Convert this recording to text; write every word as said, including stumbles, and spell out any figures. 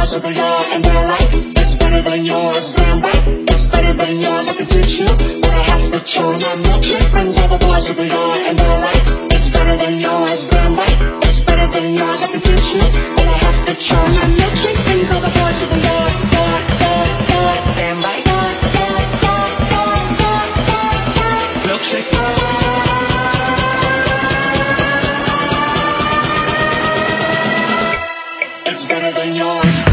boys of the yard, and they're like, it's better than yours, damn right. It's better than yours, I can teach you, but I have to chew. My milkshake brings all the boys of the yard, and they're like, it's better than yours, damn right. It's better than yours, I can teach you, but I have to chew. My milkshake brings all the boys of the yard, yard, yard, yard, damn right. Yard, yard, yard, yard, yard, yard, yard. Milkshake. It's better than yours.